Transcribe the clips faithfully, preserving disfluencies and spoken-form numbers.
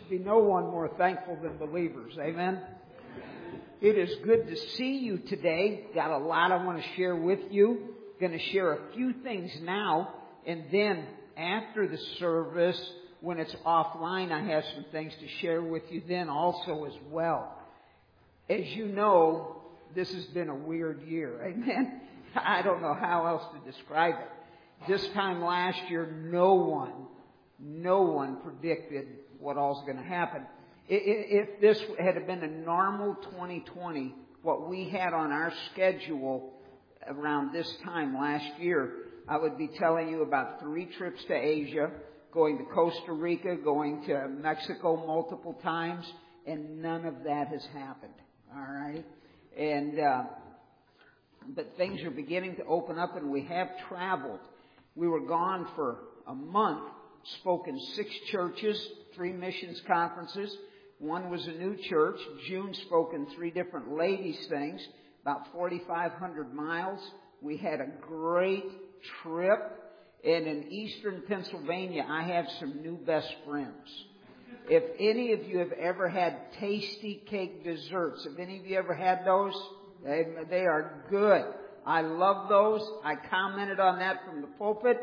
should be no one more thankful than believers. Amen? It is good to see you today. Got a lot I want to share with you. Going to share a few things now, and then after the service, when it's offline, I have some things to share with you then also as well. As you know, this has been a weird year. Amen? I don't know how else to describe it. This time last year, no one, no one predicted what all's going to happen. If this had been a normal twenty twenty, what we had on our schedule around this time last year, I would be telling you about three trips to Asia, going to Costa Rica, going to Mexico multiple times, and none of that has happened. All right? And, uh, but things are beginning to open up, and we have traveled. We were gone for a month, spoke in six churches, three missions conferences. One was a new church. June spoke in three different ladies' things, about forty-five hundred miles. We had a great trip. And in eastern Pennsylvania, I have some new best friends. If any of you have ever had Tasty Cake desserts, have any of you ever had those? They, they are good. I love those. I commented on that from the pulpit.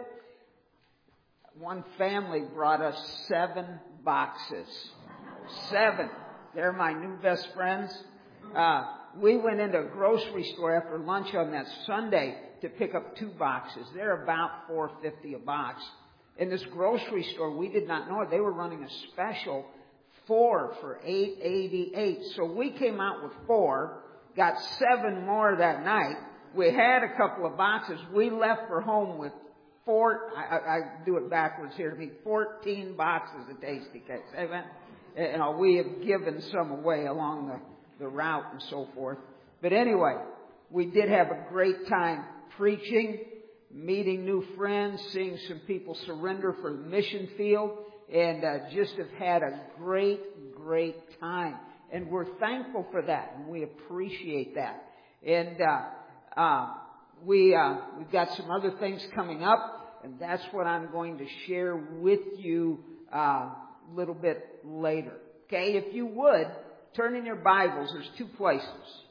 One family brought us seven boxes. Seven. They're my new best friends. Uh, we went into a grocery store after lunch on that Sunday to pick up two boxes. They're about four fifty a box. In this grocery store, we did not know it. They were running a special four for eight eighty-eight. So we came out with four, got seven more that night. We had a couple of boxes. We left for home with four, I, I do it backwards here to me, fourteen boxes of Tasty Cakes. Amen. And uh, we have given some away along the, the route and so forth. But anyway, we did have a great time preaching, meeting new friends, seeing some people surrender for the mission field, and uh, just have had a great, great time. And we're thankful for that, and we appreciate that. And uh, uh, we, uh, we've got some other things coming up, and that's what I'm going to share with you uh, a little bit later. Okay, if you would, turn in your Bibles. There's two places.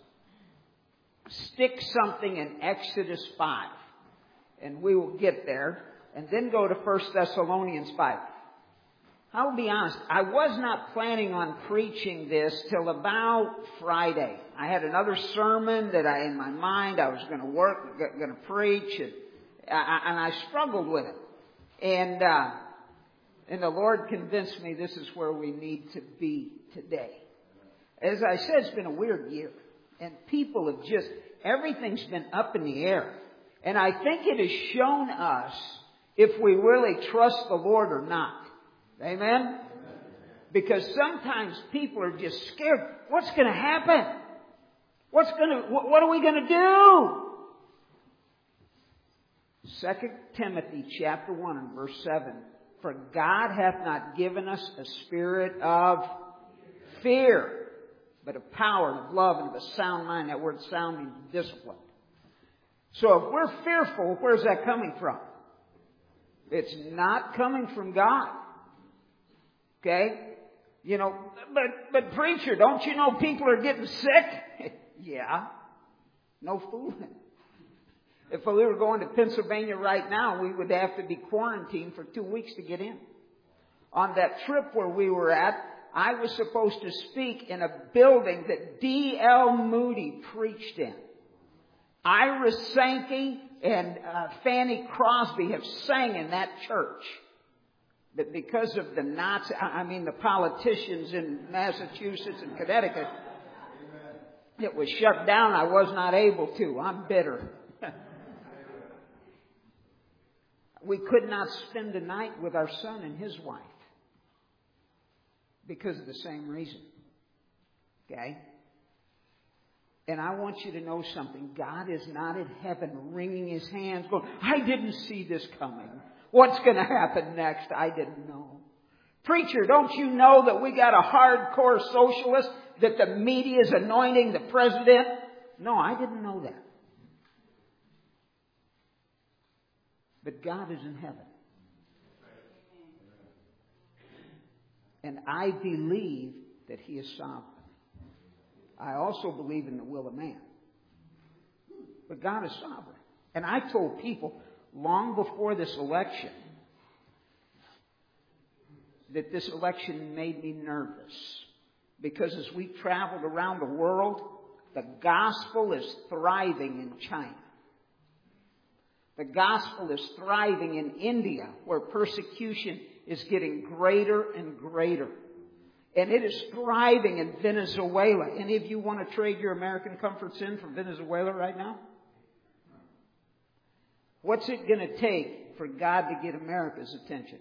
Stick something in Exodus five, and we will get there. And then go to First Thessalonians five. I'll be honest, I was not planning on preaching this till about Friday. I had another sermon that I, in my mind, I was going to work, going to preach, and I, and I struggled with it. And uh, and the Lord convinced me this is where we need to be today. As I said, it's been a weird year, and people have just, everything's been up in the air. And I think it has shown us if we really trust the Lord or not. Amen? Because sometimes people are just scared. What's going to happen? What's going to, what are we going to do? Second Timothy chapter one and verse seven. For God hath not given us a spirit of fear, but of power and of love and of a sound mind. That word sound means discipline. So if we're fearful, where's that coming from? It's not coming from God. Okay? You know, but, but preacher, don't you know people are getting sick? Yeah. No fooling. If we were going to Pennsylvania right now, we would have to be quarantined for two weeks to get in. On that trip where we were at, I was supposed to speak in a building that D L Moody preached in. Ira Sankey and uh, Fanny Crosby have sang in that church. But because of the Nazi, I mean the politicians in Massachusetts and Connecticut, it was shut down. I was not able to. I'm bitter. We could not spend the night with our son and his wife because of the same reason. Okay? And I want you to know something. God is not in heaven wringing His hands going, I didn't see this coming. What's going to happen next? I didn't know. Preacher, don't you know that we got a hardcore socialist, that the media is anointing the president? No, I didn't know that. But God is in heaven. And I believe that He is sovereign. I also believe in the will of man. But God is sovereign. And I told people long before this election that this election made me nervous. Because as we traveled around the world, the gospel is thriving in China. The gospel is thriving in India, where persecution is getting greater and greater. And it is thriving in Venezuela. Any of you want to trade your American comforts in for Venezuela right now? What's it going to take for God to get America's attention?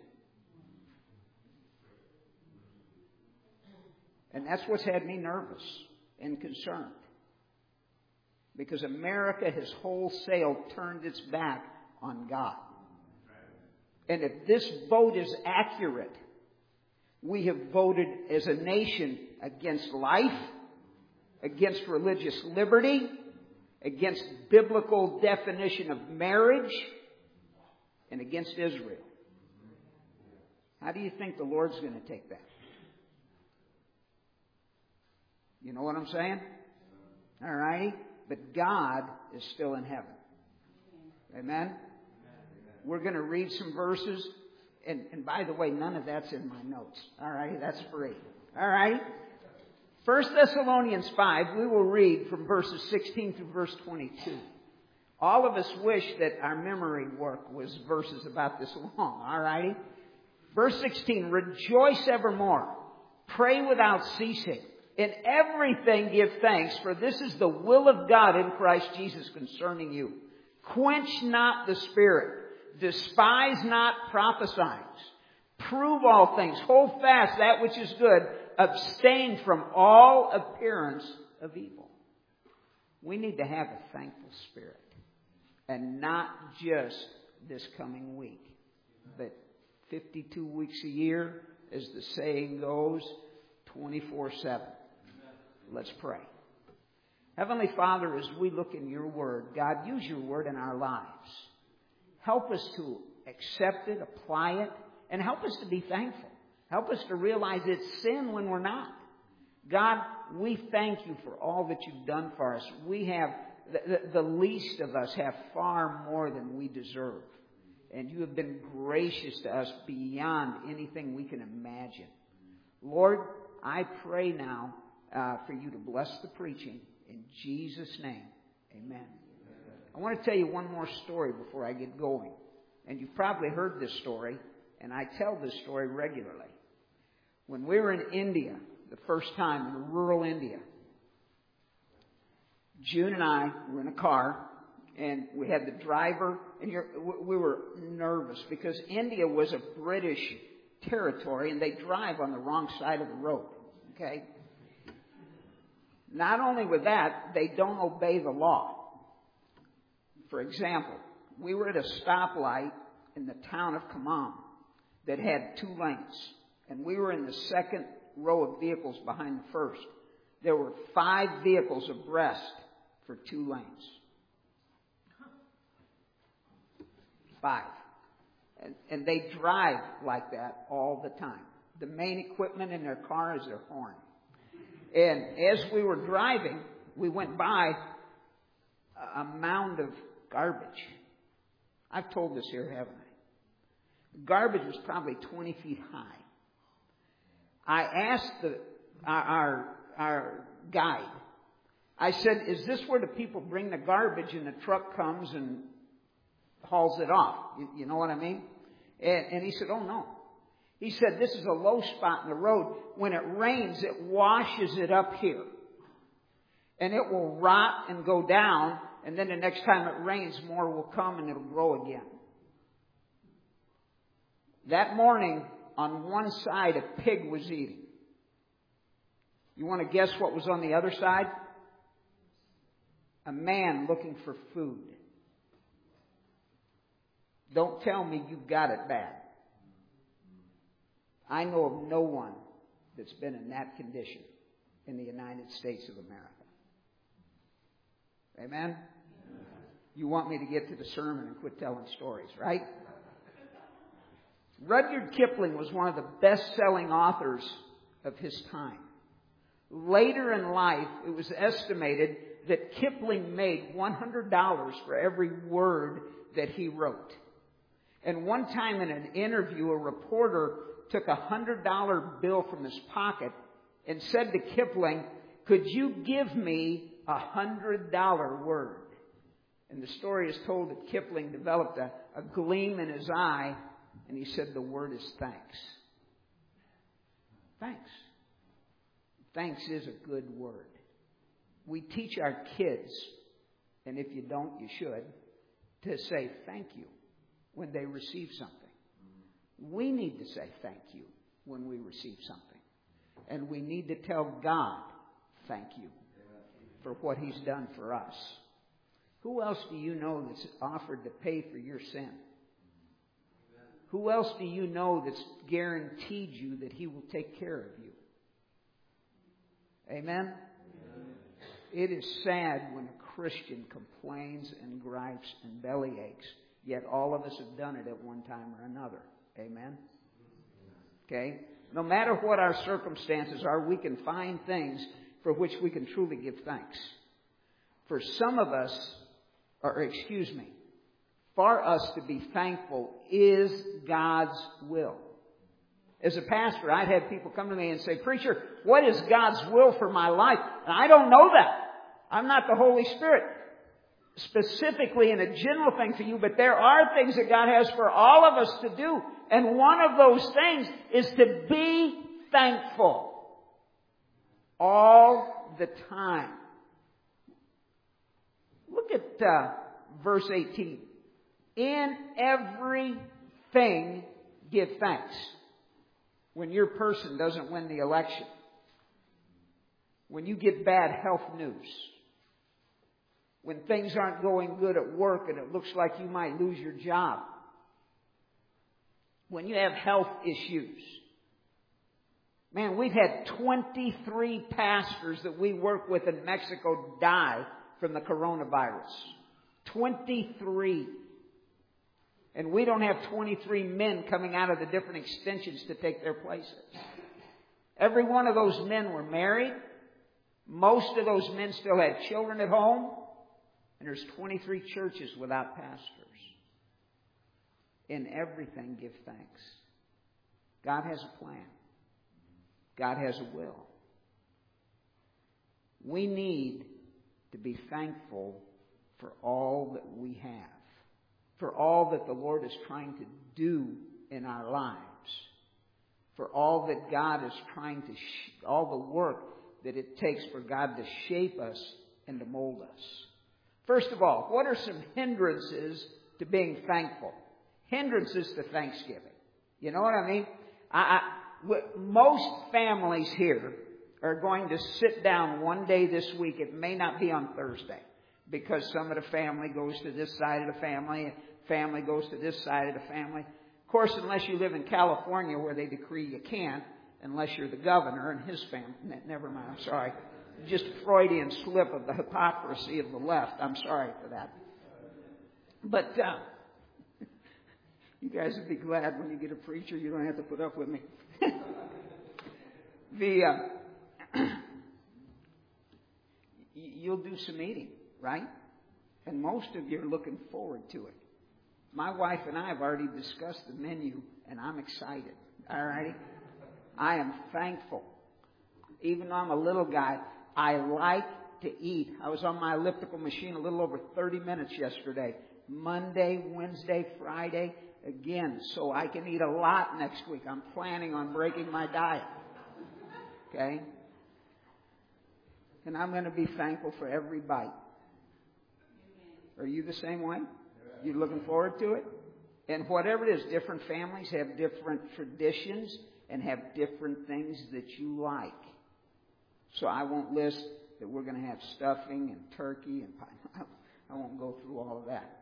And that's what's had me nervous and concerned. Because America has wholesale turned its back on God. And if this vote is accurate, we have voted as a nation against life, against religious liberty, against biblical definition of marriage, and against Israel. How do you think the Lord's going to take that? You know what I'm saying? All righty? But God is still in heaven. Amen? We're going to read some verses. And, and by the way, none of that's in my notes. All right? That's free. All right? First Thessalonians five, we will read from verses sixteen through verse twenty-two. All of us wish that our memory work was verses about this long. All righty? Verse sixteen, rejoice evermore. Pray without ceasing. In everything give thanks, for this is the will of God in Christ Jesus concerning you. Quench not the Spirit. Despise not prophesying. Prove all things. Hold fast that which is good. Abstain from all appearance of evil. We need to have a thankful spirit. And not just this coming week, but fifty-two weeks a year, as the saying goes, twenty-four seven. Let's pray. Heavenly Father, as we look in your word, God, use your word in our lives. Help us to accept it, apply it, and help us to be thankful. Help us to realize it's sin when we're not. God, we thank you for all that you've done for us. We have, the, the, the least of us have far more than we deserve. And you have been gracious to us beyond anything we can imagine. Lord, I pray now uh, for you to bless the preaching. In Jesus' name, amen. I want to tell you one more story before I get going. And you've probably heard this story, and I tell this story regularly. When we were in India, the first time in rural India, June and I were in a car, and we had the driver, and you're, we were nervous because India was a British territory, and they drive on the wrong side of the road. Okay? Not only with that, they don't obey the law. For example, we were at a stoplight in the town of Khammam that had two lanes. And we were in the second row of vehicles behind the first. There were five vehicles abreast for two lanes. Five. And, and they drive like that all the time. The main equipment in their car is their horn. And as we were driving, we went by a mound of garbage. I've told this here, haven't I? The garbage was probably twenty feet high. I asked the, our, our, our guide, I said, is this where the people bring the garbage and the truck comes and hauls it off? You, you know what I mean? And, and he said, oh no. He said, this is a low spot in the road. When it rains, it washes it up here. And it will rot and go down. And then the next time it rains, more will come and it'll grow again. That morning, on one side, a pig was eating. You want to guess what was on the other side? A man looking for food. Don't tell me you've got it bad. I know of no one that's been in that condition in the United States of America. Amen? Amen? You want me to get to the sermon and quit telling stories, right? Rudyard Kipling was one of the best-selling authors of his time. Later in life, it was estimated that Kipling made one hundred dollars for every word that he wrote. And one time in an interview, a reporter took a one hundred dollar bill from his pocket and said to Kipling, "Could you give me a one hundred dollar word?" And the story is told that Kipling developed a, a gleam in his eye, and he said the word is thanks. Thanks. Thanks is a good word. We teach our kids, and if you don't, you should, to say thank you when they receive something. We need to say thank you when we receive something. And we need to tell God thank you for what He's done for us. Who else do you know that's offered to pay for your sin? Who else do you know that's guaranteed you that He will take care of you? Amen? It is sad when a Christian complains and gripes and belly aches, yet all of us have done it at one time or another. Amen? Okay? No matter what our circumstances are, we can find things for which we can truly give thanks. For some of us, or excuse me, for us to be thankful is God's will. As a pastor, I'd have people come to me and say, "Preacher, what is God's will for my life?" And I don't know that. I'm not the Holy Spirit. Specifically in a general thing for you, but there are things that God has for all of us to do. And one of those things is to be thankful all the time. Look at uh, verse eighteen. In everything give thanks. When your person doesn't win the election. When you get bad health news. When things aren't going good at work and it looks like you might lose your job. When you have health issues. Man, we've had twenty-three pastors that we work with in Mexico die from the coronavirus. twenty-three. And we don't have twenty-three men coming out of the different extensions to take their places. Every one of those men were married. Most of those men still had children at home. And there's twenty-three churches without pastors. In everything, give thanks. God has a plan. God has a will. We need to be thankful for all that we have. For all that the Lord is trying to do in our lives. For all that God is trying to, sh- all the work that it takes for God to shape us and to mold us. First of all, what are some hindrances to being thankful? Hindrances to Thanksgiving. You know what I mean? I, I, most families here are going to sit down one day this week. It may not be on Thursday because some of the family goes to this side of the family, family goes to this side of the family. Of course, unless you live in California where they decree you can't, unless you're the governor and his family. Never mind, I'm sorry. Just a Freudian slip of the hypocrisy of the left. I'm sorry for that. But uh, you guys would be glad when you get a preacher. You don't have to put up with me. the uh, You'll do some eating, right? And most of you are looking forward to it. My wife and I have already discussed the menu, and I'm excited. All righty? I am thankful. Even though I'm a little guy, I like to eat. I was on my elliptical machine a little over thirty minutes yesterday. Monday, Wednesday, Friday. Again, so I can eat a lot next week. I'm planning on breaking my diet. Okay? And I'm going to be thankful for every bite. Are you the same way? You looking forward to it? And whatever it is, different families have different traditions and have different things that you like. So I won't list that we're going to have stuffing and turkey and pie. I won't go through all of that.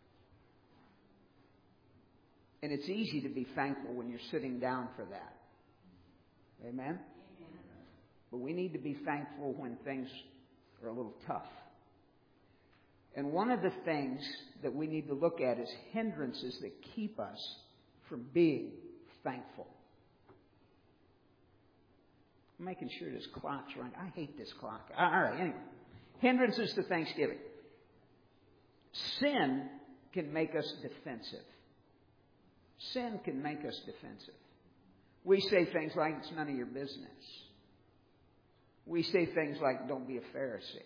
And it's easy to be thankful when you're sitting down for that. Amen? Amen? But we need to be thankful when things are a little tough. And one of the things that we need to look at is hindrances that keep us from being thankful. I'm making sure this clock's running. I hate this clock. All right, anyway. Hindrances to thanksgiving. Sin can make us defensive. Sin can make us defensive. We say things like, it's none of your business. We say things like, don't be a Pharisee.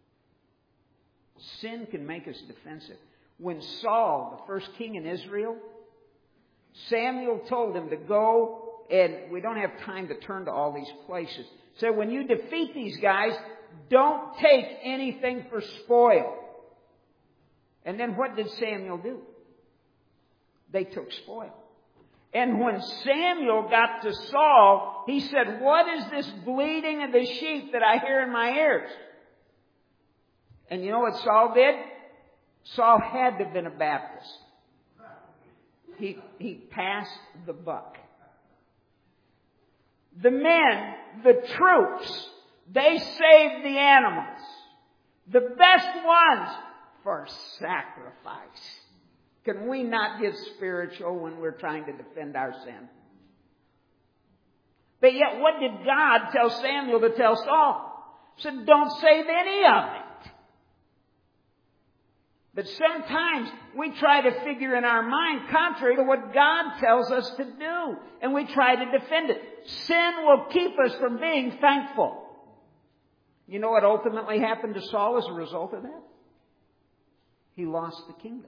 Sin can make us defensive. When Saul, the first king in Israel, Samuel told him to go, and we don't have time to turn to all these places. So when you defeat these guys, don't take anything for spoil. And then what did Samuel do? They took spoil. And when Samuel got to Saul, he said, what is this bleating of the sheep that I hear in my ears? And you know what Saul did? Saul had to have been a Baptist. He, he passed the buck. The men, the troops, they saved the animals. The best ones for sacrifice. Can we not get spiritual when we're trying to defend our sin? But yet, what did God tell Samuel to tell Saul? He said, don't save any of it. But sometimes we try to figure in our mind contrary to what God tells us to do. And we try to defend it. Sin will keep us from being thankful. You know what ultimately happened to Saul as a result of that? He lost the kingdom.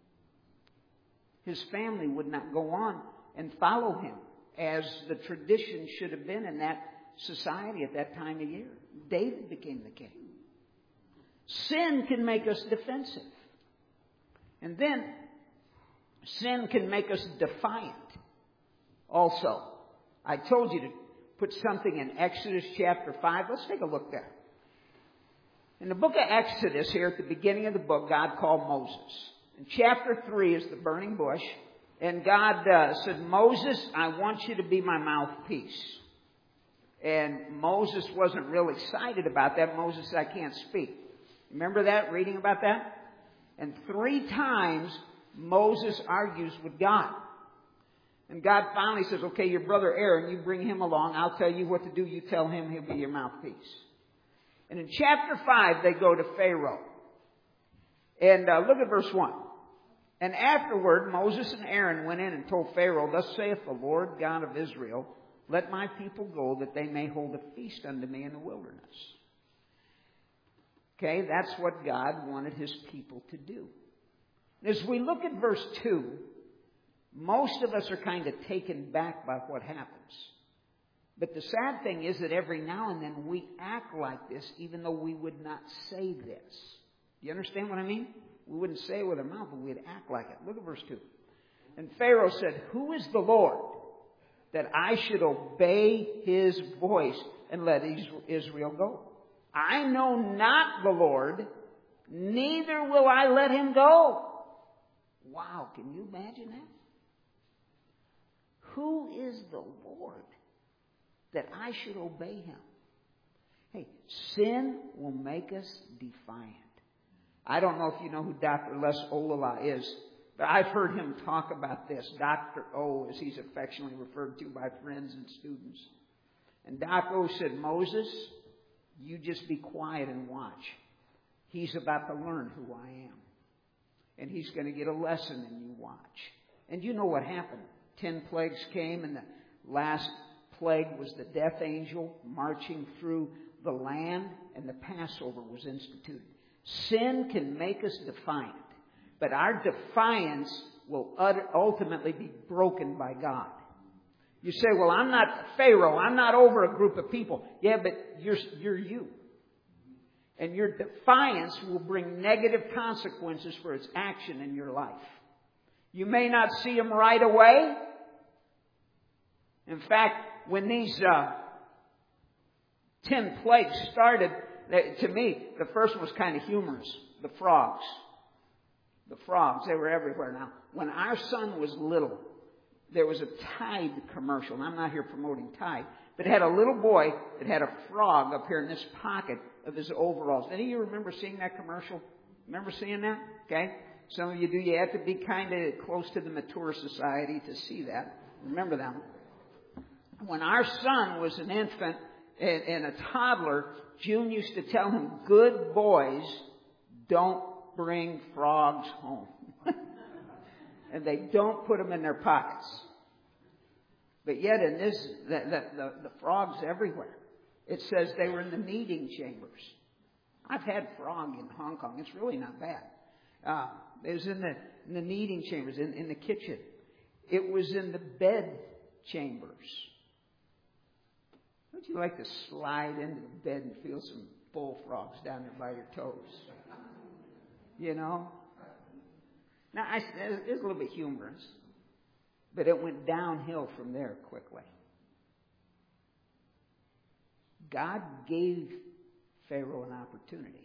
His family would not go on and follow him as the tradition should have been in that society at that time of year. David became the king. Sin can make us defensive. And then, sin can make us defiant. Also, I told you to put something in Exodus chapter five. Let's take a look there. In the book of Exodus, here at the beginning of the book, God called Moses. And chapter three is the burning bush. And God uh, said, Moses, I want you to be my mouthpiece. And Moses wasn't real excited about that. Moses said, I can't speak. Remember that, reading about that? And three times, Moses argues with God. And God finally says, okay, your brother Aaron, you bring him along. I'll tell you what to do. You tell him, he'll be your mouthpiece. And in chapter five, they go to Pharaoh. And uh, look at verse one. And afterward, Moses and Aaron went in and told Pharaoh, thus saith the Lord God of Israel, let my people go that they may hold a feast unto me in the wilderness. Okay, that's what God wanted his people to do. As we look at verse two, most of us are kind of taken back by what happens. But the sad thing is that every now and then we act like this even though we would not say this. Do you understand what I mean? We wouldn't say it with our mouth, but we'd act like it. Look at verse two. And Pharaoh said, who is the Lord that I should obey his voice and let Israel go? I know not the Lord, neither will I let him go. Wow, can you imagine that? Who is the Lord that I should obey him? Hey, sin will make us defiant. I don't know if you know who Doctor Les Olala is, but I've heard him talk about this. Doctor O, as he's affectionately referred to by friends and students. And Doctor O said, Moses, you just be quiet and watch. He's about to learn who I am. And he's going to get a lesson, and you watch. And you know what happened. Ten plagues came, and the last plague was the death angel marching through the land, and the Passover was instituted. Sin can make us defiant, but our defiance will ultimately be broken by God. You say, well, I'm not Pharaoh. I'm not over a group of people. Yeah, but you're, you're you. And your defiance will bring negative consequences for its action in your life. You may not see them right away. In fact, when these uh, ten plagues started, to me, the first one was kind of humorous. The frogs. The frogs, they were everywhere. Now, when our son was little, there was a Tide commercial. And I'm not here promoting Tide. But it had a little boy that had a frog up here in this pocket of his overalls. Any of you remember seeing that commercial? Remember seeing that? Okay. Some of you do. You have to be kind of close to the mature society to see that. Remember that one? When our son was an infant and, and a toddler, June used to tell him, good boys don't bring frogs home. And they don't put them in their pockets. But yet in this, the, the, the, the frogs everywhere. It says they were in the kneading chambers. I've had frog in Hong Kong. It's really not bad. Uh, it was in the, in the kneading chambers, in, in the kitchen. It was in the bed chambers. Would you like to slide into the bed and feel some bullfrogs down there by your toes? You know? Now, I, it's a little bit humorous, but it went downhill from there quickly. God gave Pharaoh an opportunity.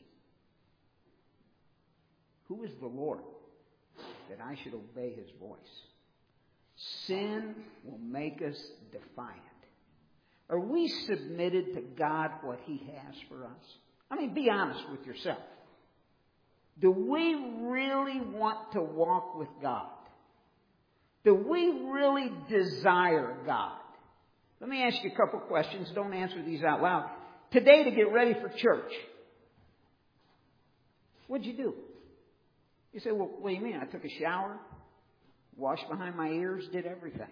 Who is the Lord that I should obey his voice? Sin will make us defiant. Are we submitted to God what he has for us? I mean, be honest with yourself. Do we really want to walk with God? Do we really desire God? Let me ask you a couple questions. Don't answer these out loud. Today, to get ready for church, what'd you do? You say, well, what do you mean? I took a shower, washed behind my ears, did everything.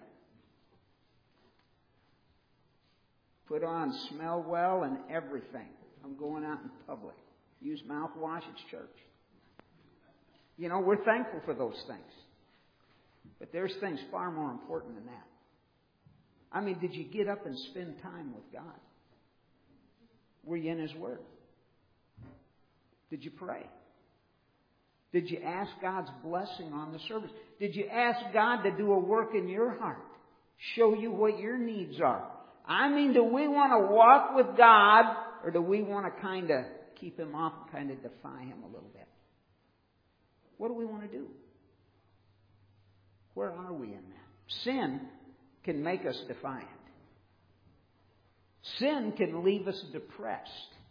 Put on smell well and everything. I'm going out in public. Use mouthwash, it's church. You know, we're thankful for those things. But there's things far more important than that. I mean, did you get up and spend time with God? Were you in his word? Did you pray? Did you ask God's blessing on the service? Did you ask God to do a work in your heart? Show you what your needs are? I mean, do we want to walk with God, or do we want to kind of keep him off and kind of defy him a little bit? What do we want to do? Where are we in that? Sin can make us defiant. Sin can leave us depressed.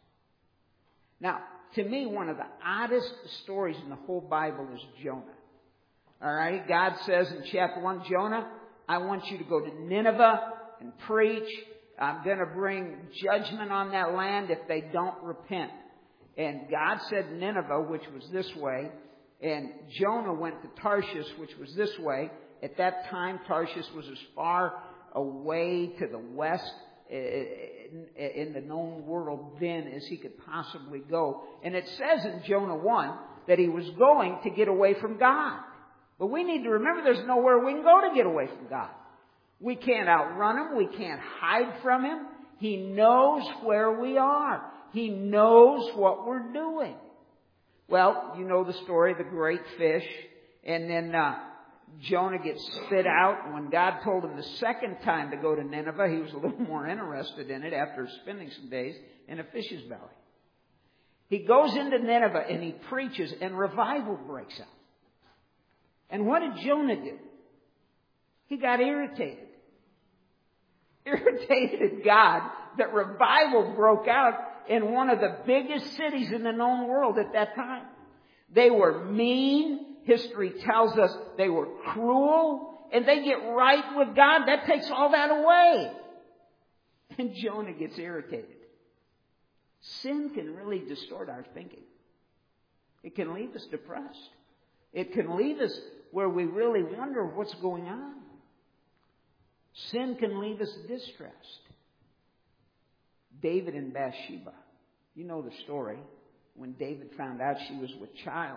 Now, to me, one of the oddest stories in the whole Bible is Jonah. All right? God says in chapter one, Jonah, I want you to go to Nineveh and preach. I'm going to bring judgment on that land if they don't repent. And God said Nineveh, which was this way. And Jonah went to Tarshish, which was this way. At that time, Tarshish was as far away to the west in the known world then as he could possibly go. And it says in Jonah one that he was going to get away from God. But we need to remember there's nowhere we can go to get away from God. We can't outrun him. We can't hide from him. He knows where we are. He knows what we're doing. Well, you know the story, the great fish. And then uh, Jonah gets spit out. When God told him the second time to go to Nineveh, he was a little more interested in it after spending some days in a fish's belly. He goes into Nineveh and he preaches, and revival breaks out. And what did Jonah do? He got irritated. Irritated at God that revival broke out in one of the biggest cities in the known world at that time. They were mean. History tells us they were cruel. And they get right with God. That takes all that away. And Jonah gets irritated. Sin can really distort our thinking. It can leave us depressed. It can leave us where we really wonder what's going on. Sin can leave us distressed. David and Bathsheba. You know the story. When David found out she was with child,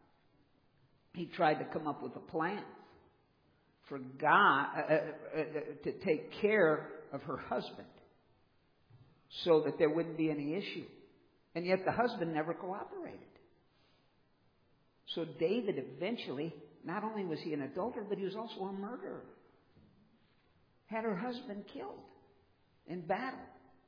he tried to come up with a plan for God uh, uh, uh, to take care of her husband so that there wouldn't be any issue. And yet the husband never cooperated. So David eventually, not only was he an adulterer, but he was also a murderer. Had her husband killed in battle.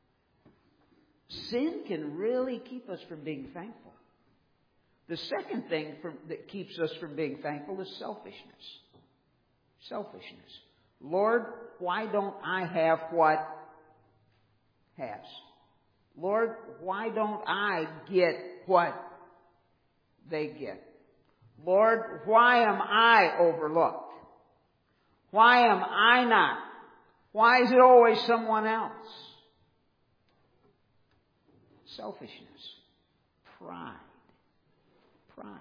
Sin can really keep us from being thankful. The second thing from, that keeps us from being thankful is selfishness. Selfishness. Lord, why don't I have what has? Lord, why don't I get what they get? Lord, why am I overlooked? Why am I not? Why is it always someone else? Selfishness. Pride. Pride.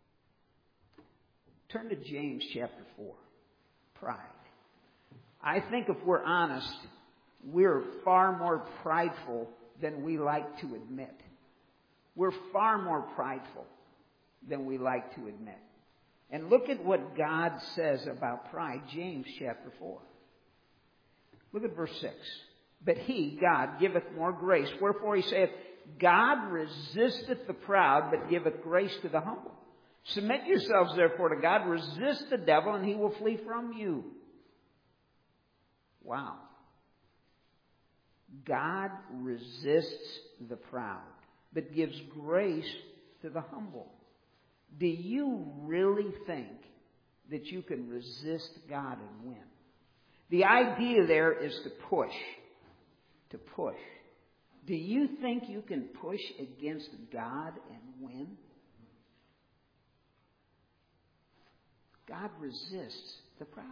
Turn to James chapter four. Pride. I think if we're honest, we're far more prideful than we like to admit. We're far more prideful than we like to admit. And look at what God says about pride. James chapter four. Look at verse six. But he, God, giveth more grace. Wherefore he saith, God resisteth the proud, but giveth grace to the humble. Submit yourselves therefore to God. Resist the devil, and he will flee from you. Wow. God resists the proud, but gives grace to the humble. Do you really think that you can resist God and win? The idea there is to push. To push. Do you think you can push against God and win? God resists the proud.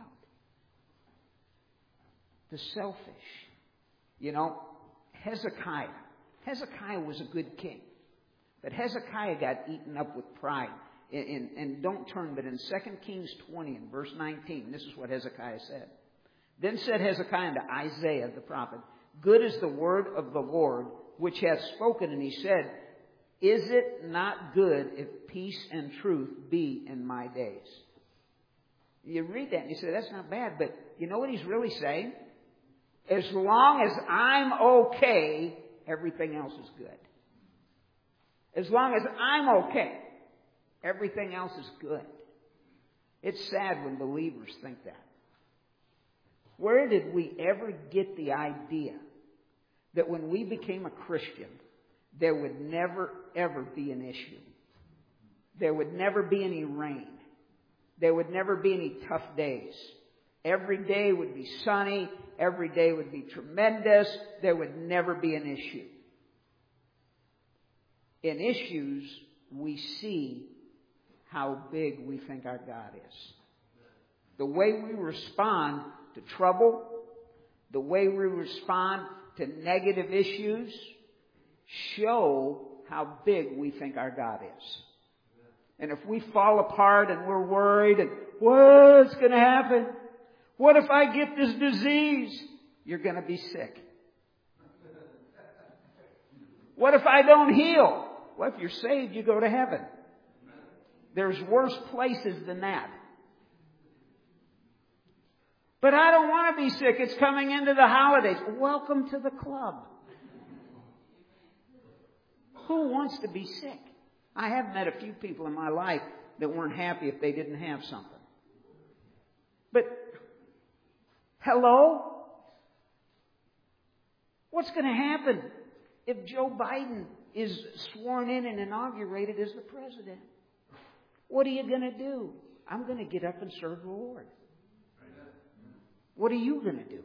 The selfish. You know, Hezekiah. Hezekiah was a good king. But Hezekiah got eaten up with pride. And, and, and don't turn, but in Second Kings twenty and verse nineteen, this is what Hezekiah said. Then said Hezekiah unto Isaiah the prophet, Good is the word of the Lord, which hath spoken. And he said, Is it not good if peace and truth be in my days? You read that and you say, that's not bad. But you know what he's really saying? As long as I'm okay, everything else is good. As long as I'm okay, everything else is good. It's sad when believers think that. Where did we ever get the idea that when we became a Christian, there would never, ever be an issue? There would never be any rain. There would never be any tough days. Every day would be sunny. Every day would be tremendous. There would never be an issue. In issues, we see how big we think our God is. The way we respond to trouble, the way we respond to negative issues, show how big we think our God is. And if we fall apart and we're worried and what's going to happen? What if I get this disease? You're going to be sick. What if I don't heal? Well, if you're saved, you go to heaven. There's worse places than that. But I don't want to be sick. It's coming into the holidays. Welcome to the club. Who wants to be sick? I have met a few people in my life that weren't happy if they didn't have something. But, hello? What's going to happen if Joe Biden is sworn in and inaugurated as the president? What are you going to do? I'm going to get up and serve the Lord. What are you going to do?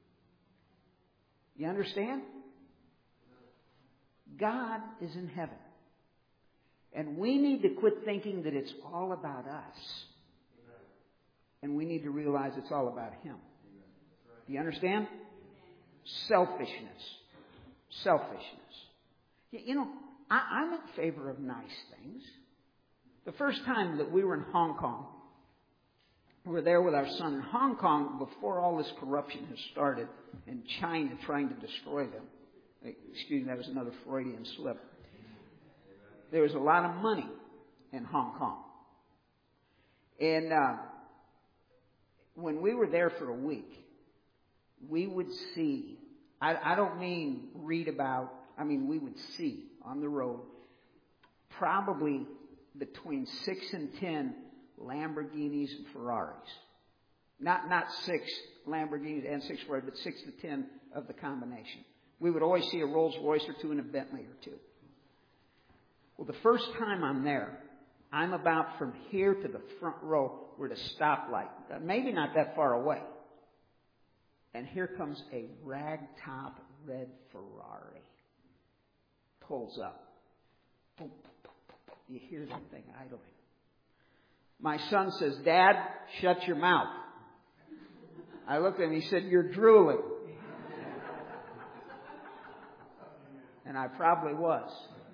You understand? God is in heaven. And we need to quit thinking that it's all about us. And we need to realize it's all about Him. Do you understand? Selfishness. Selfishness. You know, I, I'm in favor of nice things. The first time that we were in Hong Kong, we were there with our son in Hong Kong before all this corruption has started and China trying to destroy them. Excuse me, that was another Freudian slip. There was a lot of money in Hong Kong. And uh, when we were there for a week, we would see, I, I don't mean read about, I mean we would see on the road probably between six and ten Lamborghinis and Ferraris. Not not six Lamborghinis and six Ferraris, but six to ten of the combination. We would always see a Rolls Royce or two and a Bentley or two. Well, the first time I'm there, I'm about from here to the front row. We're at a stoplight, maybe not that far away. And here comes a ragtop red Ferrari. Pulls up. Boom, boom, boom, boom, boom. You hear that thing idling. My son says, Dad, shut your mouth. I looked at him, he said, "You're drooling." And I probably was.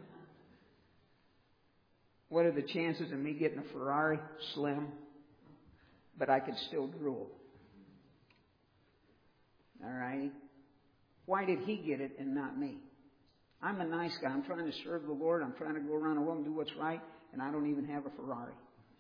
What are the chances of me getting a Ferrari? Slim. But I could still drool. All right? Why did he get it and not me? I'm a nice guy. I'm trying to serve the Lord. I'm trying to go around the world and do what's right. And I don't even have a Ferrari.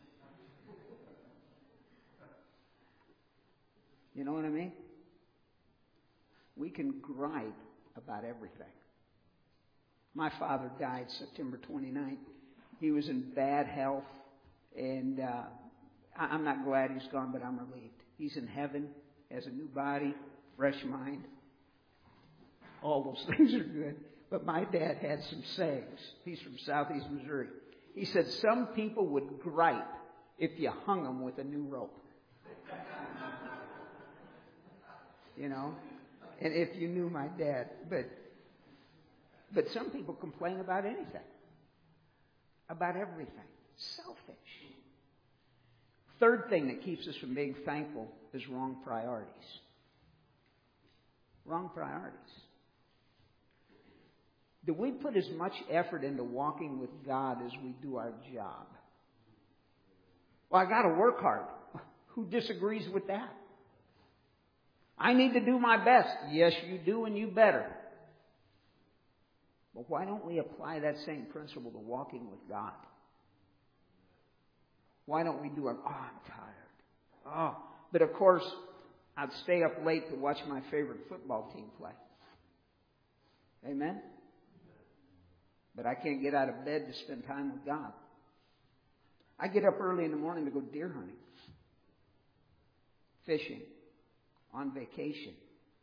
You know what I mean? We can gripe about everything. My father died September twenty-ninth. He was in bad health. And uh, I'm not glad he's gone, but I'm relieved. He's in heaven, has a new body, fresh mind. All those things are good. But my dad had some sayings. He's from southeast Missouri. He said some people would gripe if you hung them with a new rope. You know? And if you knew my dad. But, but some people complain about anything. About everything. Selfish. Third thing that keeps us from being thankful is wrong priorities. Wrong priorities. Do we put as much effort into walking with God as we do our job? Well, I got to work hard. Who disagrees with that? I need to do my best. Yes, you do, and you better. But why don't we apply that same principle to walking with God? Why don't we do it? Oh, I'm tired. Oh, but of course, I'd stay up late to watch my favorite football team play. Amen? But I can't get out of bed to spend time with God. I get up early in the morning to go deer hunting, fishing, on vacation.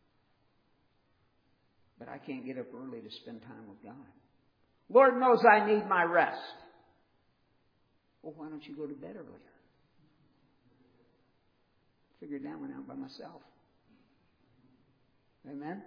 But I can't get up early to spend time with God. Lord knows I need my rest. Well, why don't you go to bed earlier? Figured that one out by myself. Amen?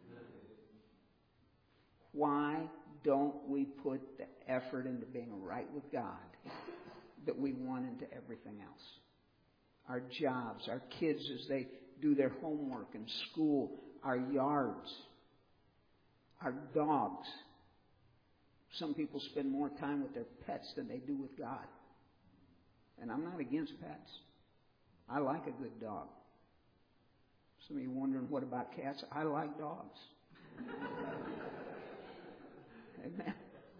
Why don't we put the effort into being right with God that we want into everything else? Our jobs, our kids as they do their homework in school, our yards, our dogs. Some people spend more time with their pets than they do with God. And I'm not against pets. I like a good dog. Some of you wondering, what about cats? I like dogs. Amen.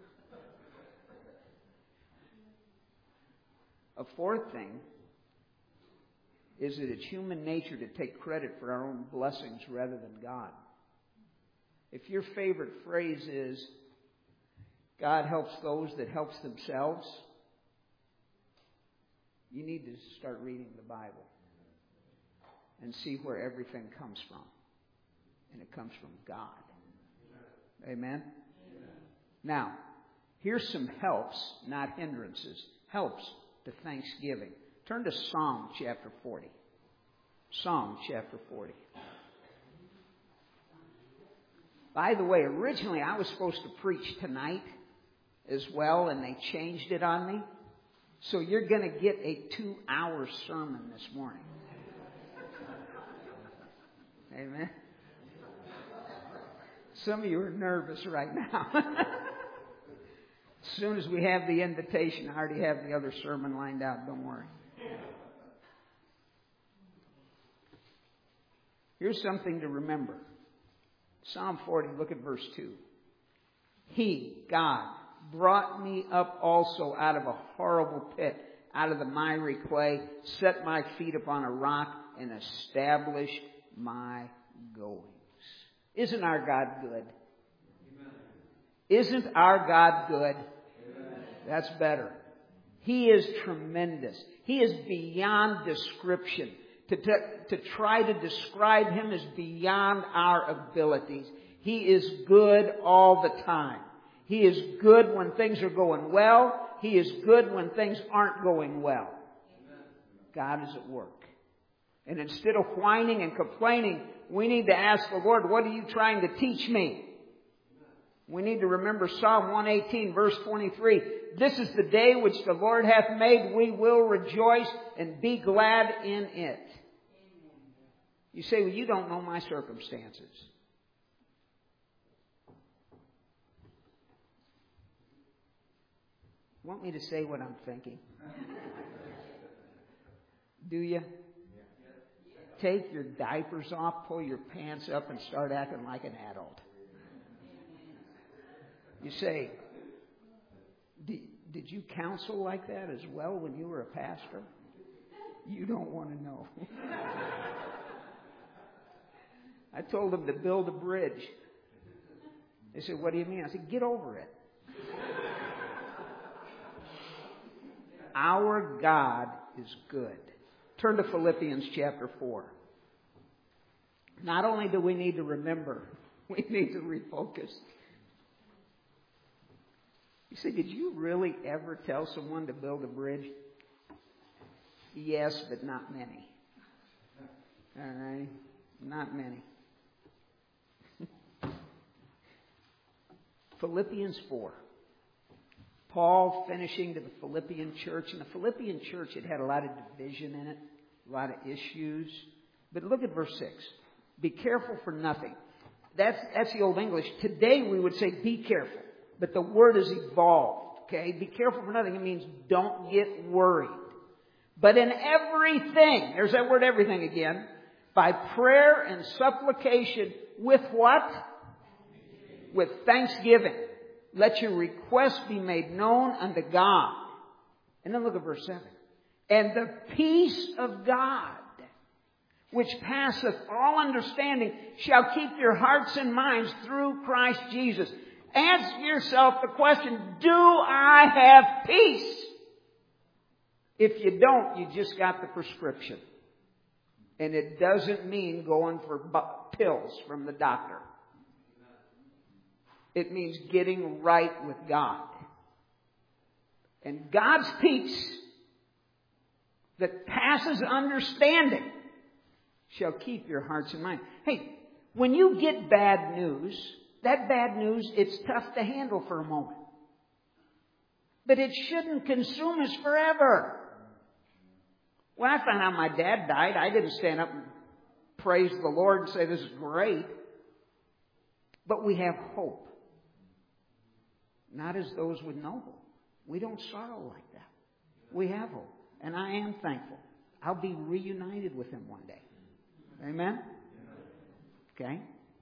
A fourth thing is that it's human nature to take credit for our own blessings rather than God. If your favorite phrase is, God helps those that helps themselves, you need to start reading the Bible and see where everything comes from. And it comes from God. Amen? Amen. Now, here's some helps, not hindrances. Helps to thanksgiving. Turn to Psalm chapter forty. Psalm chapter forty. By the way, originally I was supposed to preach tonight as well, and they changed it on me. So you're going to get a two-hour sermon this morning. Amen. Some of you are nervous right now. As soon as we have the invitation, I already have the other sermon lined out. Don't worry. Here's something to remember. Psalm forty, look at verse two. He, God, brought me up also out of a horrible pit, out of the miry clay, set my feet upon a rock, and established my goings. Isn't our God good? Amen. Isn't our God good? Amen. That's better. He is tremendous. He is beyond description. To, to, to try to describe Him is beyond our abilities. He is good all the time. He is good when things are going well. He is good when things aren't going well. Amen. God is at work. And instead of whining and complaining, we need to ask the Lord, what are you trying to teach me? We need to remember Psalm one eighteen, verse twenty-three. This is the day which the Lord hath made. We will rejoice and be glad in it. You say, well, you don't know my circumstances. Want me to say what I'm thinking? Do you? Take your diapers off, pull your pants up, and start acting like an adult. You say, did you counsel like that as well when you were a pastor? You don't want to know. I told them to build a bridge. They said, what do you mean? I said, get over it. Our God is good. Turn to Philippians chapter four. Not only do we need to remember, we need to refocus. You say, did you really ever tell someone to build a bridge? Yes, but not many. All right? Not many. Philippians four. Paul finishing to the Philippian church. And the Philippian church had had a lot of division in it, a lot of issues. But look at verse six. Be careful for nothing. That's, that's the Old English. Today we would say be careful. But the word has evolved. Okay? Be careful for nothing. It means don't get worried. But in everything, there's that word everything again, by prayer and supplication with what? With thanksgiving. Let your requests be made known unto God. And then look at verse seven. And the peace of God, which passeth all understanding, shall keep your hearts and minds through Christ Jesus. Ask yourself the question, do I have peace? If you don't, you just got the prescription. And it doesn't mean going for bu- pills from the doctor. It means getting right with God. And God's peace that passes understanding shall keep your hearts and minds. Hey, when you get bad news, that bad news, it's tough to handle for a moment. But it shouldn't consume us forever. When I found out my dad died, I didn't stand up and praise the Lord and say, this is great. But we have hope. Not as those with no hope. We don't sorrow like that. We have hope. And I am thankful. I'll be reunited with him one day. Amen? Okay?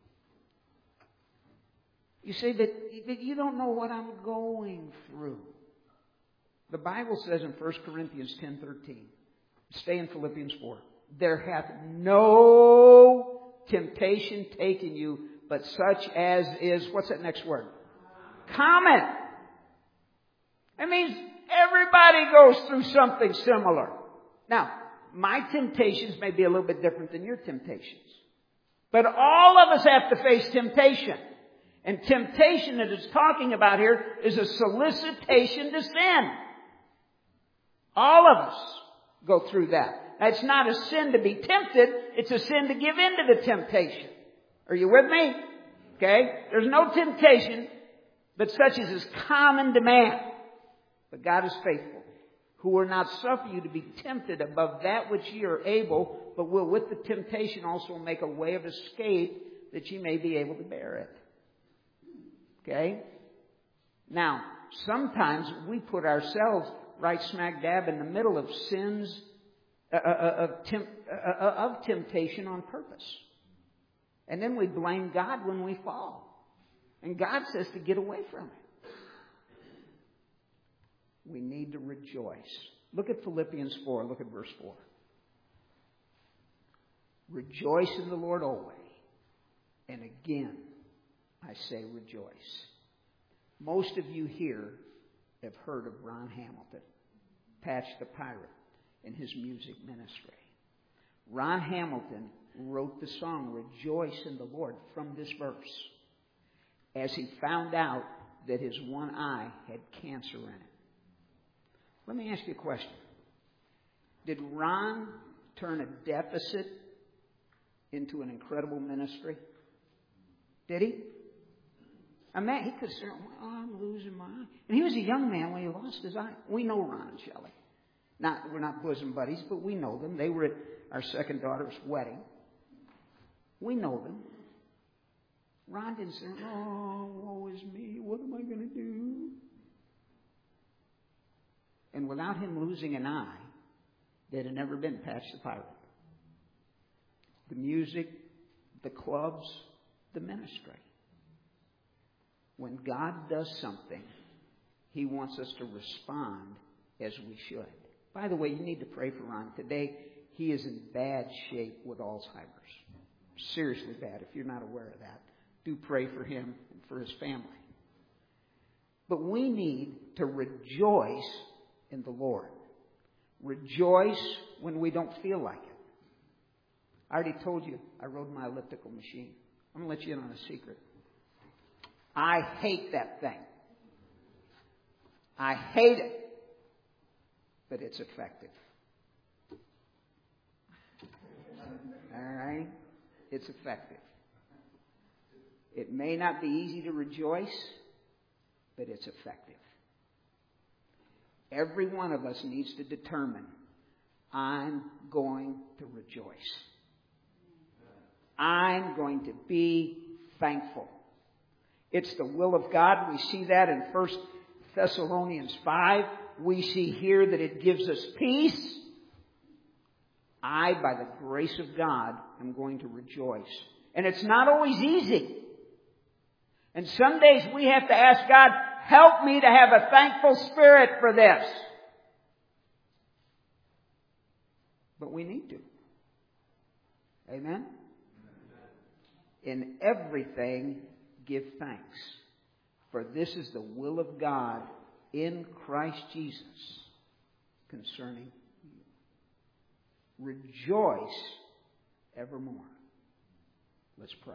You say that, that you don't know what I'm going through. The Bible says in First Corinthians ten thirteen, stay in Philippians four, there hath no temptation taken you, but such as is, what's that next word? Common. It means everybody goes through something similar. Now, my temptations may be a little bit different than your temptations. But all of us have to face temptation. And temptation that it's talking about here is a solicitation to sin. All of us go through that. Now, it's not a sin to be tempted. It's a sin to give in to the temptation. Are you with me? Okay? There's no temptation but such as is common to man. But God is faithful, who will not suffer you to be tempted above that which ye are able, but will with the temptation also make a way of escape that ye may be able to bear it. Okay? Now, sometimes we put ourselves right smack dab in the middle of sins, uh, uh, of, temp, uh, of temptation on purpose. And then we blame God when we fall. And God says to get away from it. We need to rejoice. Look at Philippians four. Look at verse four. Rejoice in the Lord always. And again, I say rejoice. Most of you here have heard of Ron Hamilton, Patch the Pirate, and his music ministry. Ron Hamilton wrote the song Rejoice in the Lord from this verse, as he found out that his one eye had cancer in it. Let me ask you a question. Did Ron turn a deficit into an incredible ministry? Did he? I mean, he could say, well, I'm losing my eye. And he was a young man when he lost his eye. We know Ron and Shelley. Not, we're not bosom buddies, but we know them. They were at our second daughter's wedding. We know them. Ron didn't say, oh, woe is me. What am I going to do? And without him losing an eye, there'd have never been Patch the Pirate. The music, the clubs, the ministry. When God does something, He wants us to respond as we should. By the way, you need to pray for Ron. Today, he is in bad shape with Alzheimer's. Seriously bad. If you're not aware of that, do pray for him and for his family. But we need to rejoice in the Lord. Rejoice when we don't feel like it. I already told you I rode my elliptical machine. I'm going to let you in on a secret. I hate that thing. I hate it. But it's effective. All right? It's effective. It may not be easy to rejoice, but it's effective. Every one of us needs to determine, I'm going to rejoice. I'm going to be thankful. It's the will of God. We see that in First Thessalonians five. We see here that it gives us peace. I, by the grace of God, am going to rejoice. And it's not always easy. And some days we have to ask God, help me to have a thankful spirit for this. But we need to. Amen? In everything, give thanks. For this is the will of God in Christ Jesus concerning you. Rejoice evermore. Let's pray.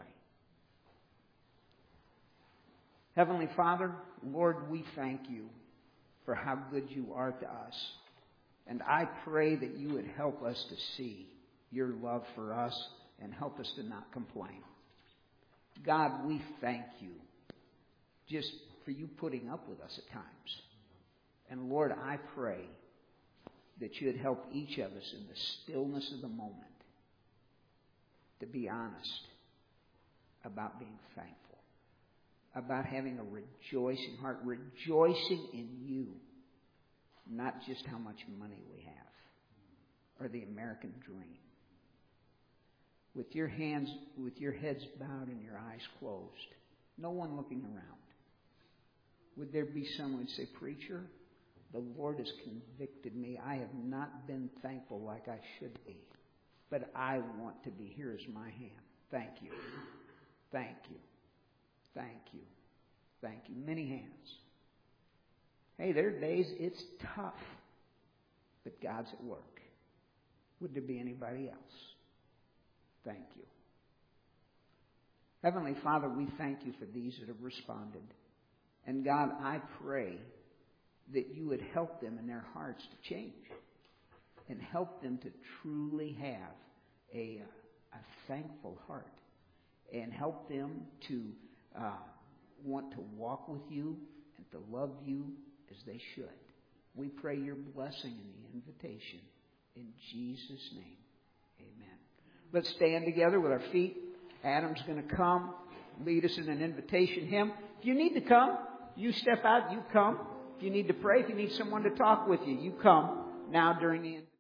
Heavenly Father, Lord, we thank you for how good you are to us. And I pray that you would help us to see your love for us and help us to not complain. God, we thank you just for you putting up with us at times. And Lord, I pray that you would help each of us in the stillness of the moment to be honest about being thankful, about having a rejoicing heart, rejoicing in you, not just how much money we have or the American dream. With your hands, with your heads bowed and your eyes closed, no one looking around, would there be someone who say, Preacher, the Lord has convicted me. I have not been thankful like I should be. But I want to be. Here is my hand. Thank you. Thank you. Thank you. Thank you. Many hands. Hey, there are days it's tough. But God's at work. Would there be anybody else? Thank you. Heavenly Father, we thank you for these that have responded. And God, I pray that you would help them in their hearts to change and help them to truly have a, a thankful heart and help them to uh, want to walk with you and to love you as they should. We pray your blessing in the invitation. In Jesus' name, amen. Let's stand together with our feet. Adam's going to come, lead us in an invitation hymn. If you need to come, you step out, you come. If you need to pray, if you need someone to talk with you, you come now during the